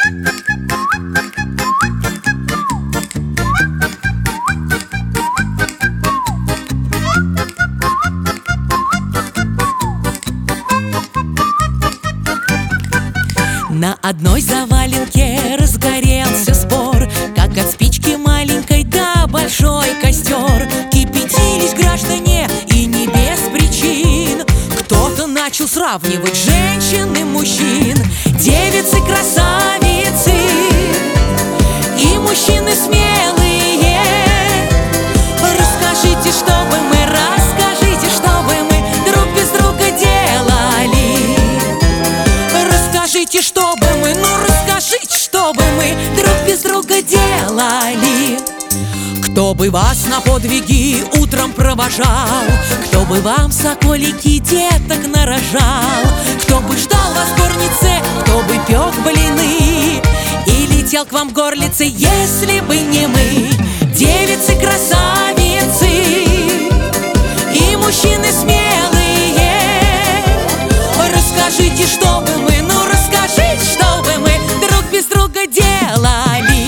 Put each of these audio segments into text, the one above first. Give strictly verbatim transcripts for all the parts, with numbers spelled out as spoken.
На одной заваленке разгорелся спор, как от спички маленькой до большой костер. Кипятились граждане и не без причин. Кто-то начал сравнивать женщин и мужчин. Девицы красавицы и мужчины смелые. Расскажите, что бы мы, расскажите, что бы мы друг без друга делали. Расскажите, что бы мы, ну расскажите, что бы мы друг без друга делали. Кто бы вас на подвиги утром провожал, кто бы вам соколики деток нарожал, кто бы ждал вас в горнице, кто бы пек блины и летел к вам в горлице, если бы не мы. Девицы красавицы и мужчины смелые. Расскажите, что бы мы, ну расскажите, что бы мы друг без друга делали.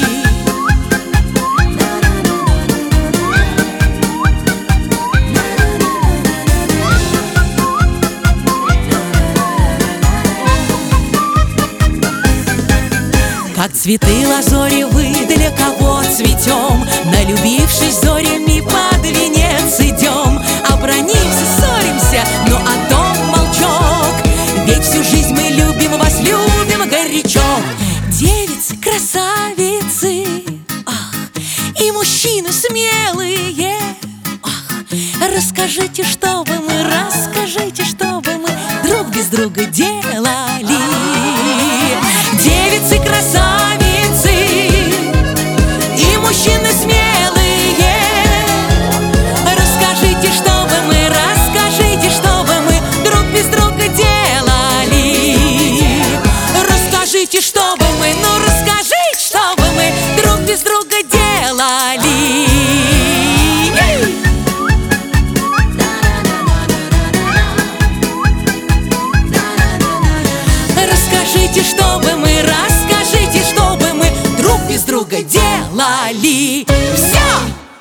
Как цветы лазори вы для кого цветем, налюбившись зорями под венец идем. Обронимся, ссоримся, но о том молчок, ведь всю жизнь мы любим вас, любим горячо. Девицы, красавицы, ах, и мужчины смелые, ах, расскажите, что бы мы, расскажите, что бы мы друг без друга делали. Девицы красавицы и мужчины смелые. Расскажите, что бы мы, расскажите, что бы мы друг без друга делали. Расскажите, что бы мы, ну расскажите, что бы мы друг без друга делали. Расскажите, что бы мы, расскажите, что бы мы друг без друга делали. Все!